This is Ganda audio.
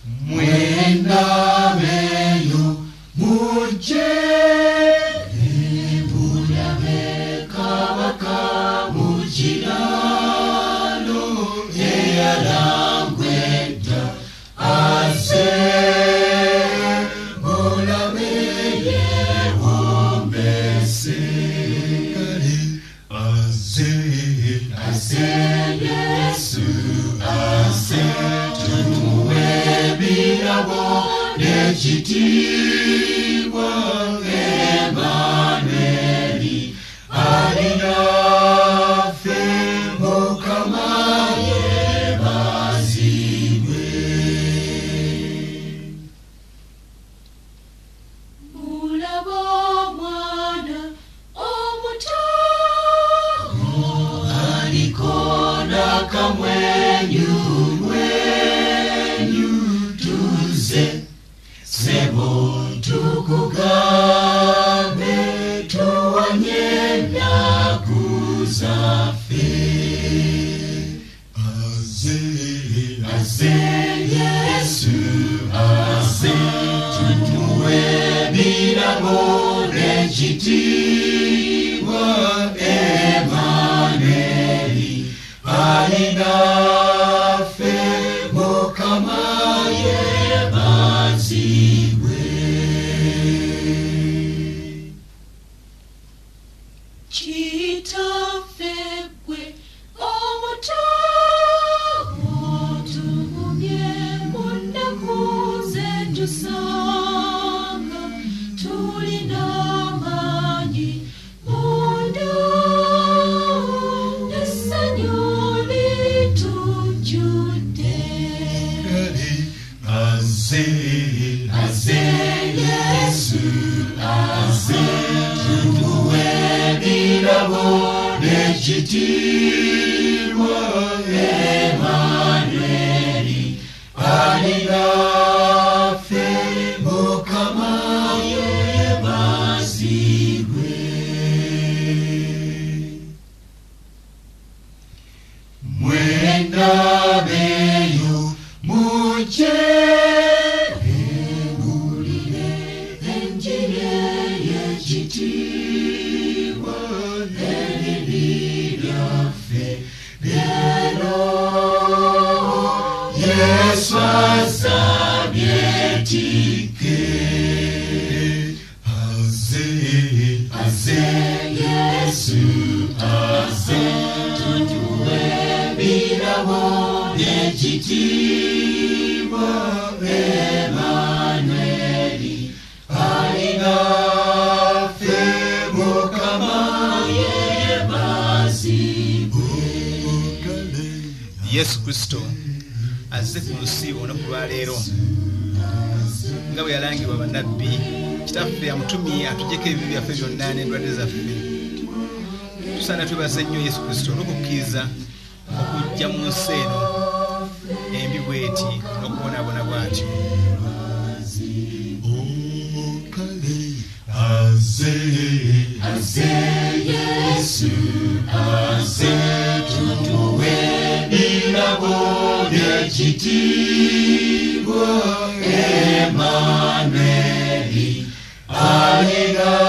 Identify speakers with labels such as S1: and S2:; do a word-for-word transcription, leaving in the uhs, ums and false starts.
S1: mwenda beyo muje mulabe kabaka mujirano eyalangwedda aze mulabe yewombese aze aze Yesu aze tumuwe birabo n'ekitiibwa Emmanueli alinafe Mukama yeebazibwe.
S2: Mulaba omwana omuto
S1: aliko n'akamwenyu mwenyu tuze sebo tukugambe tuwanye ennaku zaffe. Aze aze Yesu aze tumuwe birabo n'ekitiibwa Emmanueli alinafe Mukama yeebazibwe.
S2: kitaffe gwe omuto tugumye mu nnaku zetusanga tulina amaanyi munda essanyu litujjudde.
S1: Aze aze Yesu aze tumuwe birabo n'ekitiibwa Emmanueli alinafe Mukama yeebazibwe. Mwenda beyo muje ewulire enjiri y'ekitiibwa eriri lyaffe leero Yesu asabye tike. Aze aze Yesu aze tutuwe birabo n'ekitiibwa Emmanueli alinafe Mukama yeebazibwe.
S3: Yesu Kristo azze ku nsi olunaku lwa leero nga bwe yalangirwa bannabbi. Kitaffe amutumye atuggyeko ebibi byaffe byonna n'endwadde zaffe. Tusaana twebaze nnyo Yesu Kristo olw'okukkiriza okujja mu nsi eno embi bw'eti n'okubonaabona bw'atyo.
S1: Aze aze Yesu aze tutuwe birabo n'ekitiibwa Emmanueli alinafe